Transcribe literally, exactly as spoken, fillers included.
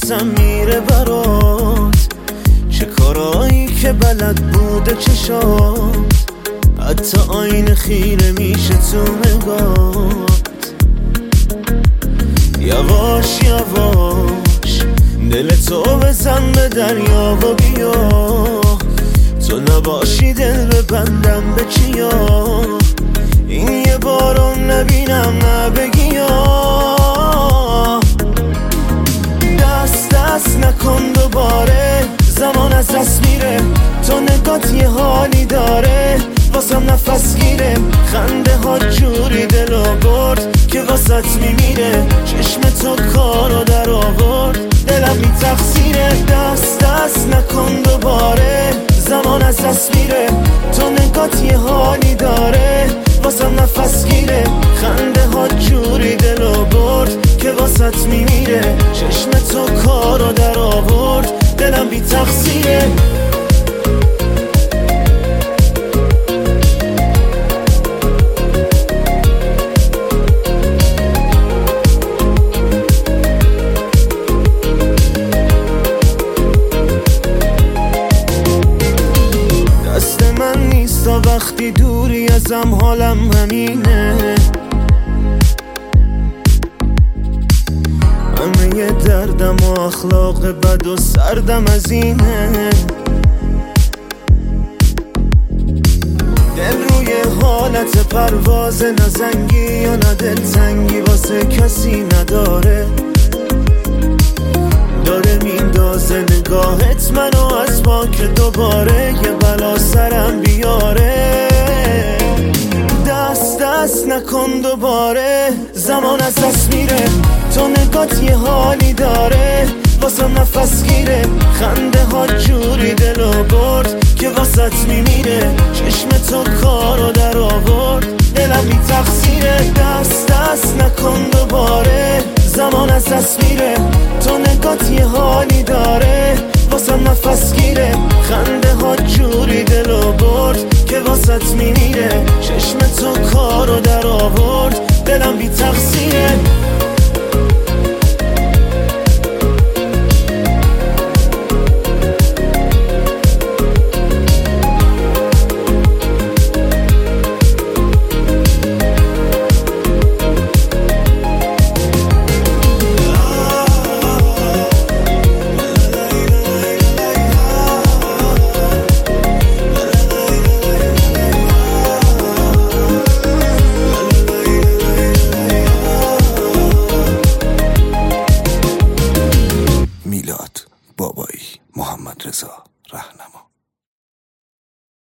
نفسم میره برات، چه کارایی که بلد بوده چشات، حتی آینه خیره میشه تو نگات. یواش یواش دل تو بزن به دریا و بیا، تو نباشی دل ببندم به چیا، این یه بارو نبینم نبگی یا. دست دست نکن دوباره، زمان از دست میره، تو نگات یه حالی داره، واسم نفس گیره، خنده ها جوری دلو برد که واسط میمیره، چشم تو کارو در آورد، دلم بی تقصیره. دست دست نکن دوباره، زمان از دست میره، تو نگات یه حالی داره، واسم نفس گیره، خنده ها جوری دلو برد که واسط میمیره، چشم تو کارو در آورد، دلم بی تقصیره. وقتی دوری ازم حالم همینه، همه یه دردم و اخلاق بد و سردم از اینه، دل روی حالت پرواز نزنگی یا نه دلتنگی واسه کسی نداره، داره میندازه نگاهت منو از ما که دوباره یه بلا سرم بیاره. دست دست نکن دوباره، زمان از دست میره، تو نگات یه حالی داره، واسم نفس گیره، خنده ها جوری دلو برد که واسط میمیره، چشم تو کارو در آورد، دلم بی تقصیره. دست دست نکن دوباره، زمان از دست میره، تو نگات یه حالی داره، واسم نفس گیره، خنده ها جوری دلو برد که واسط میمیره، چشم تو کارو در آورد، دلم بی تقصیره.